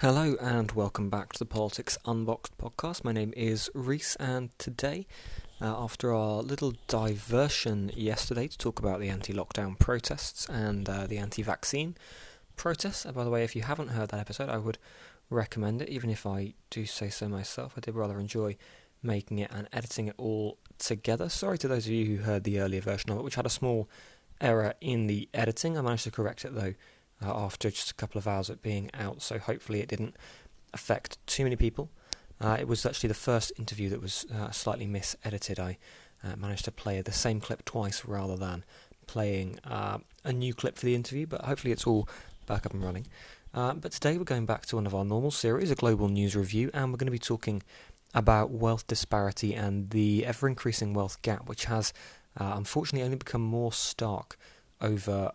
Hello and welcome back to the Politics Unboxed podcast. My name is Reese, and today, after our little diversion yesterday to talk about the anti-lockdown protests and the anti-vaccine protests, by the way, if you haven't heard that episode, I would recommend it, even if I do say so myself. I did rather enjoy making it and editing it all together. Sorry to those of you who heard the earlier version of it, which had a small error in the editing. I managed to correct it though after just a couple of hours of being out, so hopefully it didn't affect too many people. It was actually the first interview that was slightly mis-edited. I managed to play the same clip twice rather than playing a new clip for the interview, but hopefully it's all back up and running. But today we're going back to one of our normal series, a global news review, and we're going to be talking about wealth disparity and the ever-increasing wealth gap, which has unfortunately only become more stark over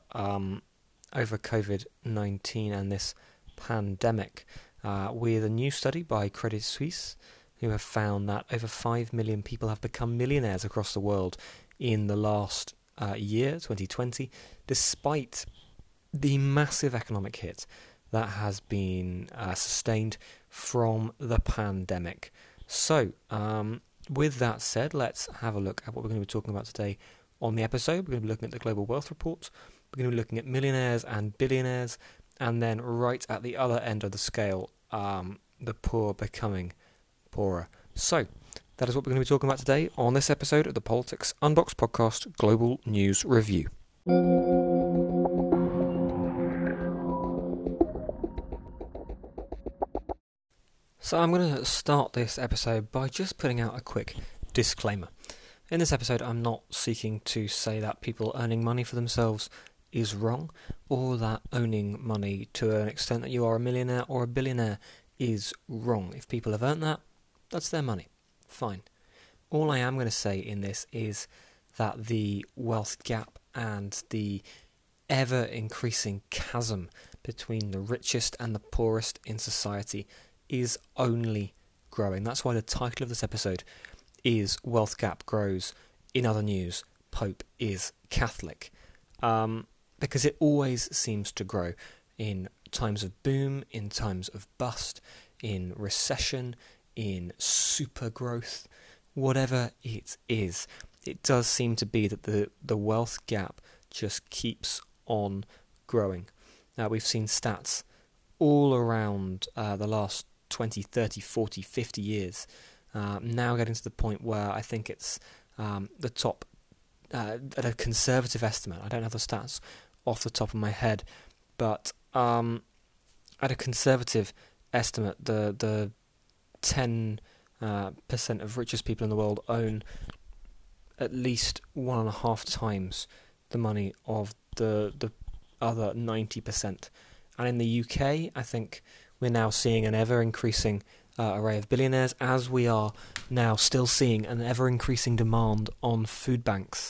COVID-19 and this pandemic, with a new study by Credit Suisse, who have found that over 5 million people have become millionaires across the world in the last year, 2020, despite the massive economic hit that has been sustained from the pandemic. So, with that said, let's have a look at what we're going to be talking about today on the episode. We're going to be looking at the Global Wealth Report. We're going to be looking at millionaires and billionaires, and then right at the other end of the scale, the poor becoming poorer. So, that is what we're going to be talking about today on this episode of the Politics Unboxed Podcast Global News Review. So I'm going to start this episode by just putting out a quick disclaimer. In this episode, I'm not seeking to say that people earning money for themselves is wrong, or that owning money to an extent that you are a millionaire or a billionaire is wrong. If people have earned that, that's their money. Fine. All I am going to say in this is that the wealth gap and the ever-increasing chasm between the richest and the poorest in society is only growing. That's why the title of this episode is Wealth Gap Grows. In other news, Pope is Catholic. Because it always seems to grow in times of boom, in times of bust, in recession, in super growth, whatever it is. It does seem to be that the wealth gap just keeps on growing. Now, we've seen stats all around the last 20, 30, 40, 50 years, now getting to the point where I think it's the top, at a conservative estimate, I don't have the stats off the top of my head, but at a conservative estimate, the 10% of richest people in the world own at least 1.5 times the money of the other 90%. And in the UK, I think we're now seeing an ever-increasing array of billionaires, as we are now still seeing an ever-increasing demand on food banks.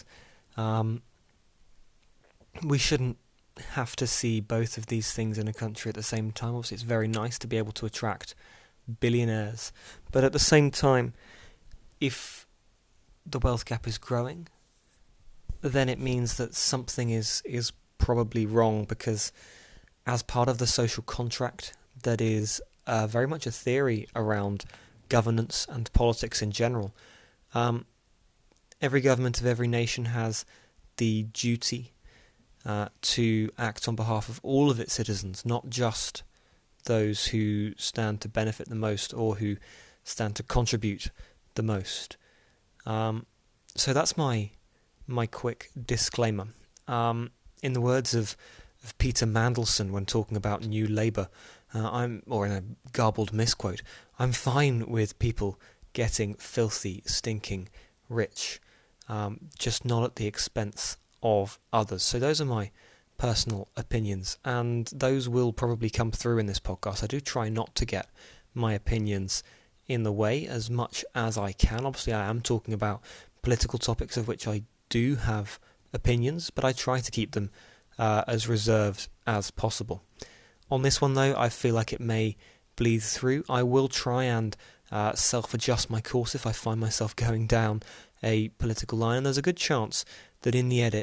We shouldn't have to see both of these things in a country at the same time. Obviously, it's very nice to be able to attract billionaires, but at the same time, if the wealth gap is growing, then it means that something is probably wrong, because as part of the social contract that is very much a theory around governance and politics in general, every government of every nation has the duty to act on behalf of all of its citizens, not just those who stand to benefit the most or who stand to contribute the most. So that's my quick disclaimer. In the words of Peter Mandelson when talking about New Labour, or in a garbled misquote, I'm fine with people getting filthy, stinking rich, just not at the expense of others. So those are my personal opinions, and those will probably come through in this podcast. I do try not to get my opinions in the way as much as I can. Obviously, I am talking about political topics of which I do have opinions, but I try to keep them as reserved as possible. On this one, though, I feel like it may bleed through. I will try and self-adjust my course if I find myself going down a political line, and there's a good chance that in the edit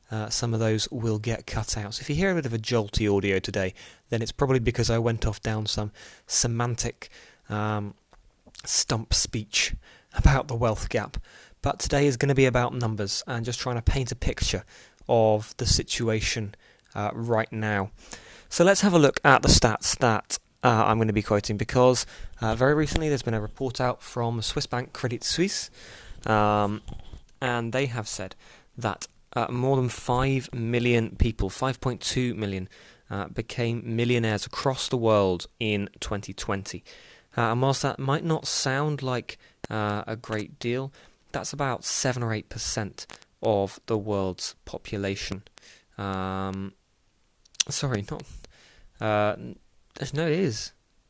some of those will get cut out. So if you hear a bit of a jolty audio today, then it's probably because I went off down some semantic stump speech about the wealth gap. But today is going to be about numbers and just trying to paint a picture of the situation right now. So let's have a look at the stats that I'm going to be quoting, because very recently there's been a report out from Swiss bank Credit Suisse, and they have said that more than 5 million people, 5.2 million, became millionaires across the world in 2020. And whilst that might not sound like a great deal, that's about 7 or 8% of the world's population. Sorry, not... no, it is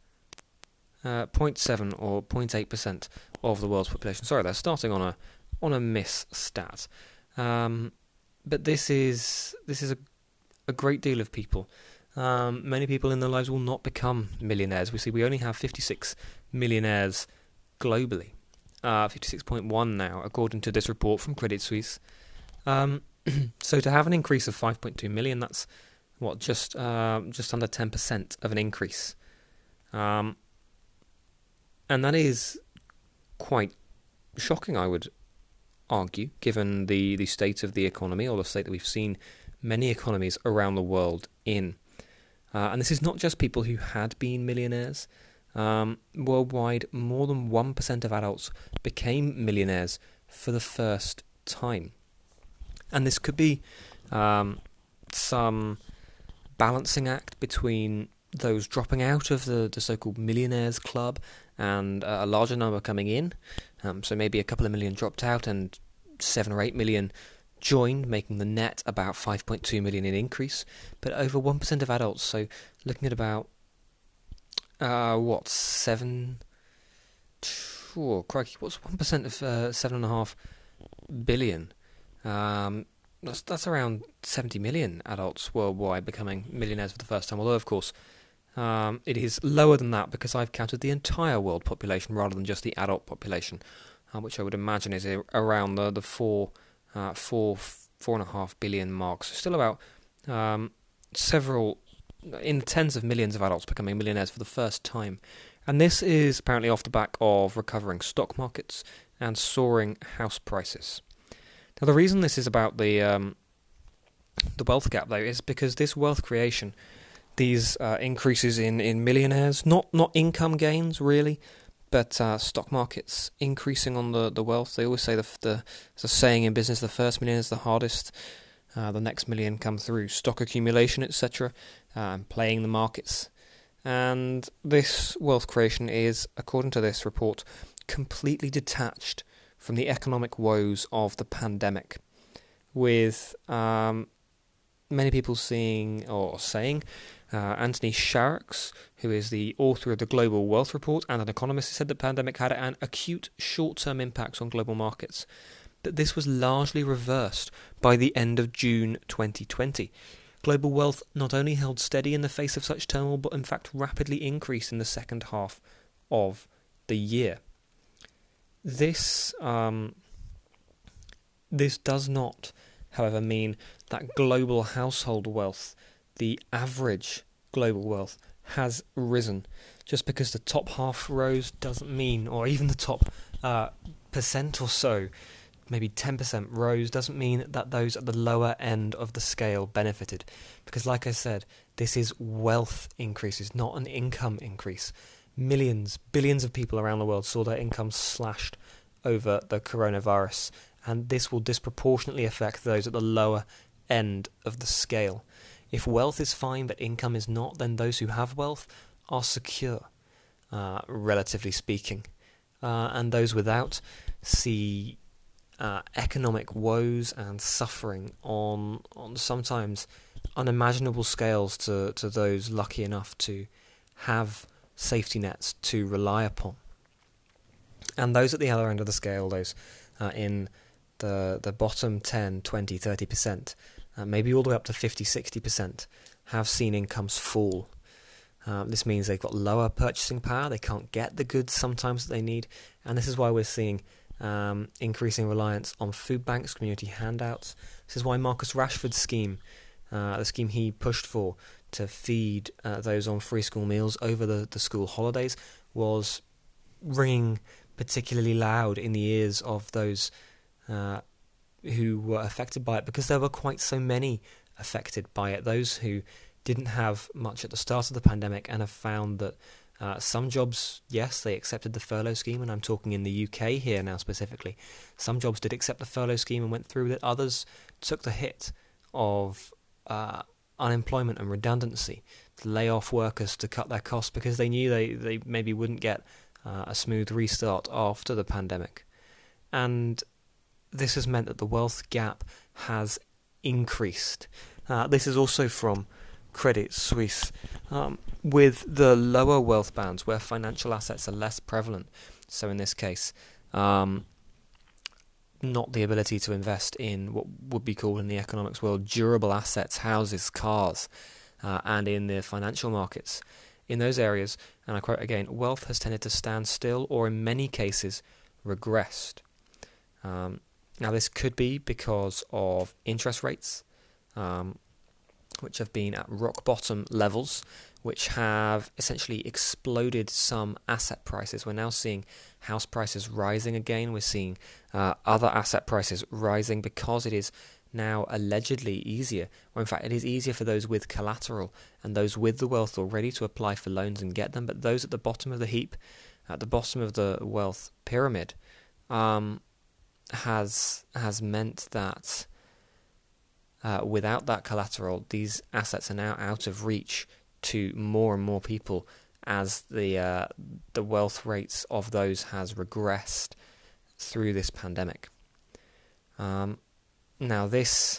0.7 or 0.8% of the world's population. Sorry, they're starting on a miss stat. But this is a great deal of people. Many people in their lives will not become millionaires. We only have 56 millionaires globally. 56.1 now, according to this report from Credit Suisse. So to have an increase of 5.2 million, that's just under 10% of an increase. And that is quite shocking, I would argue, given the state of the economy, or the state that we've seen many economies around the world in. And this is not just people who had been millionaires. Worldwide, more than 1% of adults became millionaires for the first time. And this could be some balancing act between those dropping out of the so-called millionaires club and a larger number coming in. So maybe a couple of million dropped out and 7 or 8 million joined, making the net about 5.2 million in increase. But over 1% of adults, so looking at about seven? Oh, crikey! What's 1% of 7.5 billion? That's around 70 million adults worldwide becoming millionaires for the first time. Although, of course, it is lower than that because I've counted the entire world population rather than just the adult population, which I would imagine is around the 4.5 billion mark. So still about several, in tens of millions of adults becoming millionaires for the first time. And this is apparently off the back of recovering stock markets and soaring house prices. Now, the reason this is about the wealth gap, though, is because this wealth creation, these increases in millionaires, not income gains really, but stock markets increasing on the wealth. They always say there's a saying in business: the first million is the hardest. The next million come through stock accumulation, etc., and playing the markets. And this wealth creation is, according to this report, completely detached from the economic woes of the pandemic, with many people saying Anthony Sharrock, who is the author of the Global Wealth Report and an economist, said the pandemic had an acute short-term impact on global markets. But this was largely reversed by the end of June 2020. Global wealth not only held steady in the face of such turmoil, but in fact rapidly increased in the second half of the year. This does not, however, mean that global household wealth, the average global wealth, has risen. Just because the top half rose doesn't mean, or even the top percent or so, maybe 10% rose, doesn't mean that those at the lower end of the scale benefited. Because like I said, this is wealth increases, not an income increase. Millions, billions of people around the world saw their incomes slashed over the coronavirus, and this will disproportionately affect those at the lower end of the scale. If wealth is fine but income is not, then those who have wealth are secure, relatively speaking. And those without see economic woes and suffering on sometimes unimaginable scales to those lucky enough to have safety nets to rely upon. And those at the other end of the scale, those in the bottom 10, 20, 30%, maybe all the way up to 50, 60%, have seen incomes fall. This means they've got lower purchasing power, they can't get the goods sometimes that they need, and this is why we're seeing increasing reliance on food banks, community handouts. This is why Marcus Rashford's scheme, the scheme he pushed for to feed those on free school meals over the school holidays, was ringing particularly loud in the ears of those who were affected by it, because there were quite so many affected by it. Those who didn't have much at the start of the pandemic and have found that some jobs, yes, they accepted the furlough scheme, and I'm talking in the UK here now specifically. Some jobs did accept the furlough scheme and went through with it. Others took the hit of unemployment and redundancy, to lay off workers to cut their costs, because they knew they maybe wouldn't get a smooth restart after the pandemic. And this has meant that the wealth gap has increased. This is also from Credit Suisse. With the lower wealth bands, where financial assets are less prevalent, so in this case, not the ability to invest in what would be called in the economics world durable assets, houses, cars, and in the financial markets. In those areas, and I quote again, wealth has tended to stand still or in many cases regressed. Now this could be because of interest rates, which have been at rock bottom levels, which have essentially exploded some asset prices. We're now seeing house prices rising again. We're seeing other asset prices rising because it is now allegedly easier, or in fact it is easier for those with collateral and those with the wealth already to apply for loans and get them, but those at the bottom of the heap, at the bottom of the wealth pyramid, has meant that without that collateral, these assets are now out of reach to more and more people as the wealth rates of those has regressed through this pandemic. Now this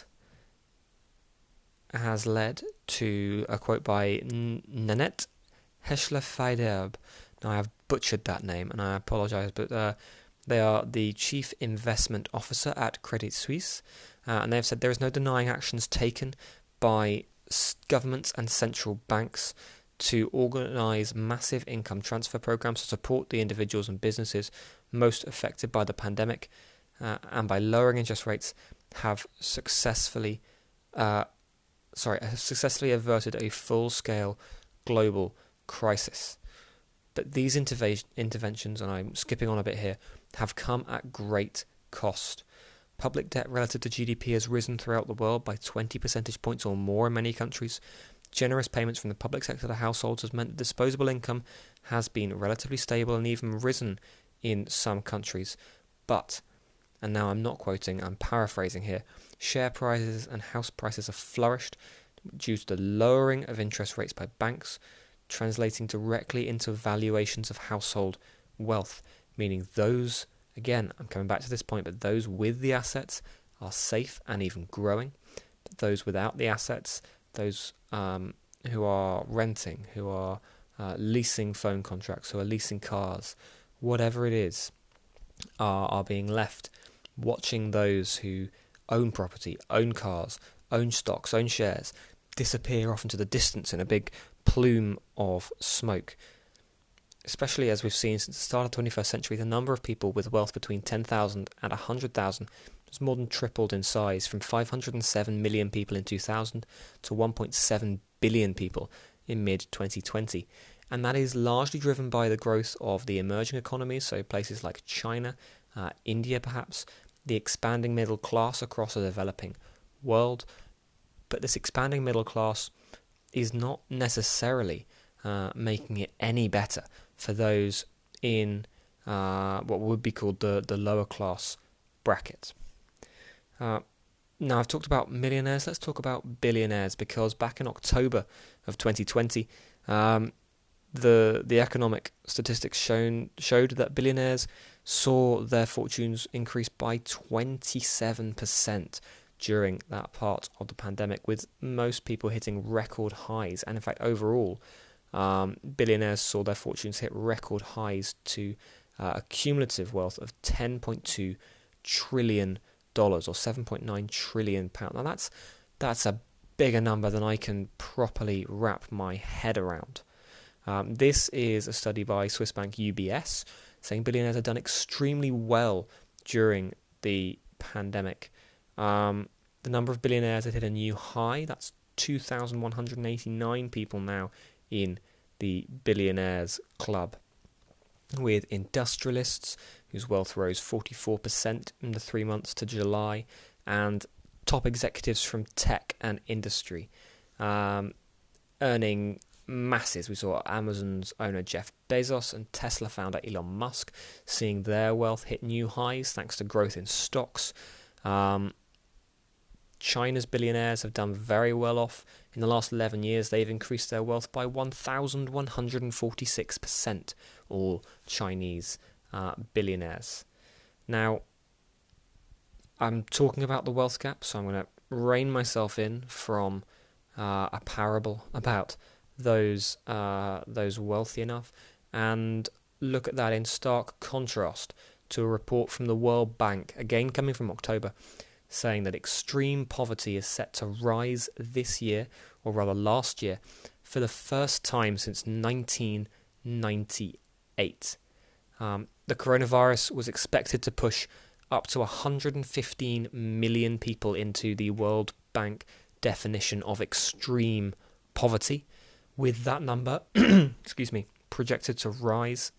has led to a quote by Nanette Heschler-Feiderb. Now I have butchered that name and I apologise, but they are the Chief Investment Officer at Credit Suisse, and they have said there is no denying actions taken by governments and central banks to organise massive income transfer programs to support the individuals and businesses most affected by the pandemic, and by lowering interest rates have successfully averted a full-scale global crisis. But these interventions, and I'm skipping on a bit here, have come at great cost. Public debt relative to GDP has risen throughout the world by 20 percentage points or more in many countries. Generous payments from the public sector to households has meant that disposable income has been relatively stable and even risen in some countries. But, and now I'm not quoting, I'm paraphrasing here, share prices and house prices have flourished due to the lowering of interest rates by banks, translating directly into valuations of household wealth, meaning those, again, I'm coming back to this point, but those with the assets are safe and even growing. But those without the assets, those who are renting, who are leasing phone contracts, who are leasing cars, whatever it is, are being left watching those who own property, own cars, own stocks, own shares, disappear off into the distance in a big plume of smoke. Especially as we've seen since the start of the 21st century, the number of people with wealth between 10,000 and 100,000 has more than tripled in size, from 507 million people in 2000 to 1.7 billion people in mid-2020. And that is largely driven by the growth of the emerging economies, so places like China, India perhaps, the expanding middle class across a developing world. But this expanding middle class is not necessarily making it any better for those in what would be called the lower class bracket. Now I've talked about millionaires, let's talk about billionaires, because back in October of 2020, the economic statistics showed that billionaires saw their fortunes increase by 27% during that part of the pandemic, with most people hitting record highs. And in fact, overall, billionaires saw their fortunes hit record highs to a cumulative wealth of $10.2 trillion or 7.9 trillion pounds. Now that's a bigger number than I can properly wrap my head around. This is a study by Swiss bank UBS saying billionaires have done extremely well during the pandemic. The number of billionaires had hit a new high. That's 2,189 people now in the billionaires club, with industrialists whose wealth rose 44% in the 3 months to July, and top executives from tech and industry earning masses. We saw Amazon's owner Jeff Bezos and Tesla founder Elon Musk seeing their wealth hit new highs thanks to growth in stocks. China's billionaires have done very well off. In the last 11 years, they've increased their wealth by 1,146%, all Chinese billionaires. Now, I'm talking about the wealth gap, so I'm going to rein myself in from a parable about those wealthy enough and look at that in stark contrast to a report from the World Bank, again coming from October, saying that extreme poverty is set to rise this year, or rather last year, for the first time since 1998. The coronavirus was expected to push up to 115 million people into the World Bank definition of extreme poverty, with that number projected to rise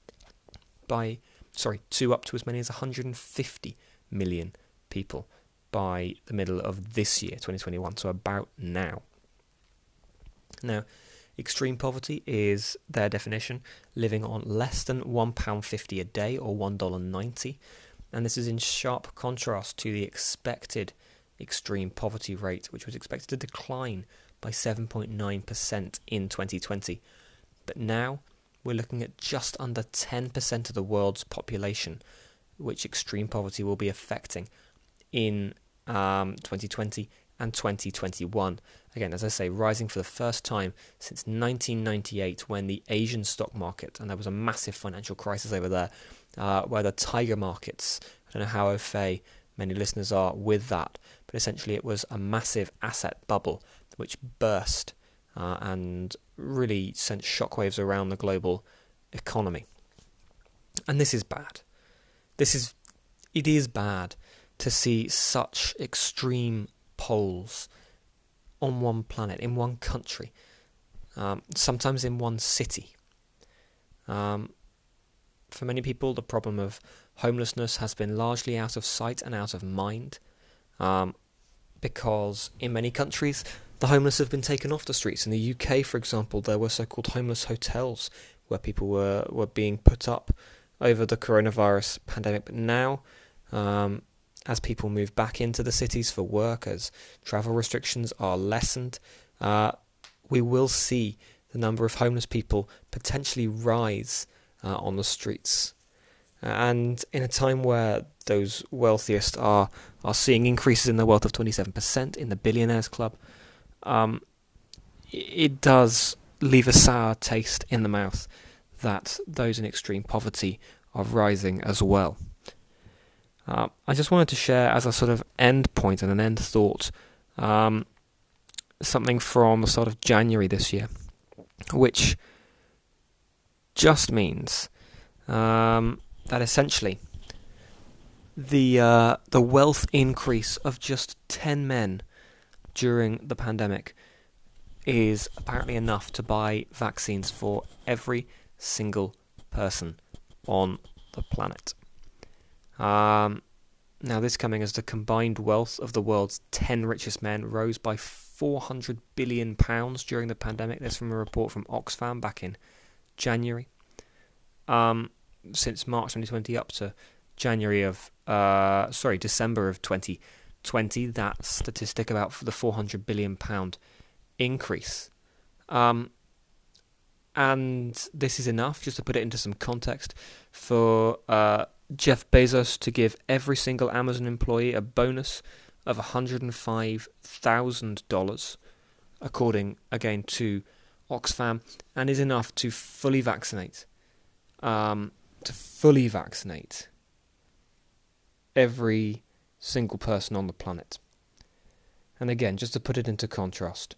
to up to as many as 150 million people by the middle of this year, 2021, so about now. Now, extreme poverty is their definition, living on less than £1.50 a day or $1.90, and this is in sharp contrast to the expected extreme poverty rate, which was expected to decline by 7.9% in 2020. But now we're looking at just under 10% of the world's population, which extreme poverty will be affecting in 2020 and 2021. Again, as I say, rising for the first time since 1998, when the Asian stock market, and there was a massive financial crisis over there, where the tiger markets, I don't know how au fait many listeners are with that, but essentially it was a massive asset bubble which burst and really sent shockwaves around the global economy. And this is bad. It is bad to see such extreme poles on one planet, in one country, sometimes in one city. For many people, the problem of homelessness has been largely out of sight and out of mind, because in many countries, the homeless have been taken off the streets. In the UK, for example, there were so-called homeless hotels where people were being put up over the coronavirus pandemic. But now, as people move back into the cities for work, as travel restrictions are lessened, we will see the number of homeless people potentially rise on the streets. And in a time where those wealthiest are seeing increases in their wealth of 27% in the Billionaires Club, it does leave a sour taste in the mouth that those in extreme poverty are rising as well. I just wanted to share as a sort of end point and an end thought something from the start of January this year, which just means that essentially the wealth increase of just 10 men during the pandemic is apparently enough to buy vaccines for every single person on the planet. Now, this coming as the combined wealth of the world's 10 richest men rose by £400 billion during the pandemic. This from a report from Oxfam back in January. Since March 2020 up to December of 2020, that statistic about the £400 billion increase. And this is enough, just to put it into some context, for Jeff Bezos to give every single Amazon employee a bonus of $105,000, according, again, to Oxfam, and is enough to fully vaccinate every single person on the planet. And again, just to put it into contrast,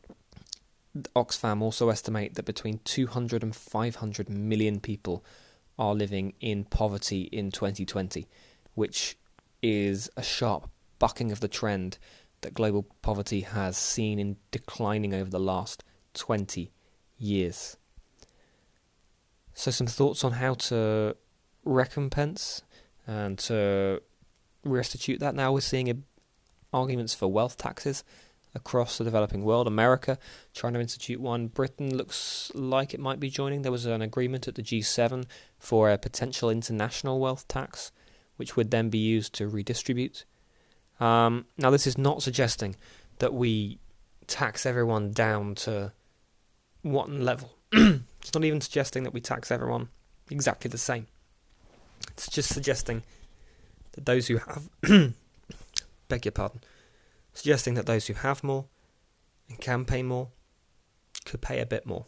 Oxfam also estimate that between 200 and 500 million people are living in poverty in 2020, which is a sharp bucking of the trend that global poverty has seen in declining over the last 20 years. So some thoughts on how to recompense and to restitute that. Now we're seeing arguments for wealth taxes across the developing world. America trying to institute one. Britain looks like it might be joining. There was an agreement at the G7 for a potential international wealth tax, which would then be used to redistribute. Now this is not suggesting that we tax everyone down to one level. It's not even suggesting that we tax everyone exactly the same. It's just suggesting that those who have beg your pardon, suggesting that those who have more and can pay more could pay a bit more.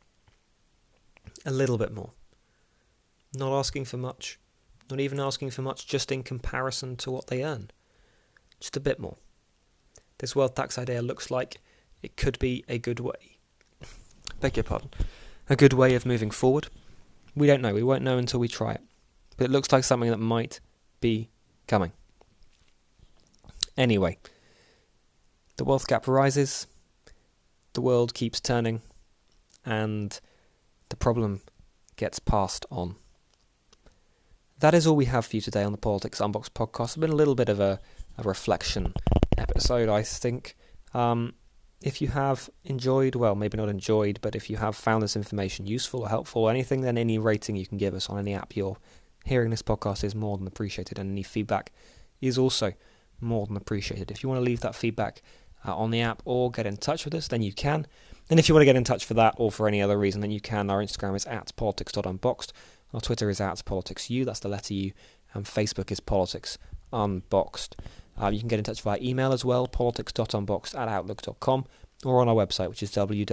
A little bit more. Not asking for much. Not even asking for much, just in comparison to what they earn. Just a bit more. This wealth tax idea looks like it could be a good way. Beg your pardon. A good way of moving forward. We don't know. We won't know until we try it. But it looks like something that might be coming. Anyway, the wealth gap rises, the world keeps turning, and the problem gets passed on. That is all we have for you today on the Politics Unboxed podcast. It's been a little bit of a reflection episode, I think. If you have enjoyed, well, maybe not enjoyed, but if you have found this information useful or helpful or anything, then any rating you can give us on any app you're hearing this podcast is more than appreciated, and any feedback is also more than appreciated. If you want to leave that feedback on the app or get in touch with us, then you can. And if you want to get in touch for that or for any other reason, then you can. Our Instagram is @politics.unboxed. Our Twitter is @politicsu, that's the letter U, and Facebook is Politics Unboxed. You can get in touch via email as well, politics.unboxed@outlook.com, or on our website, which is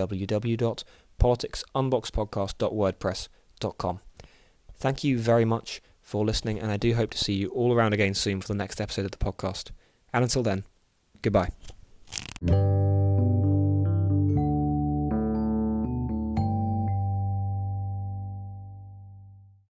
www.politicsunboxedpodcast.wordpress.com. Thank you very much for listening, and I do hope to see you all around again soon for the next episode of the podcast. And until then, goodbye.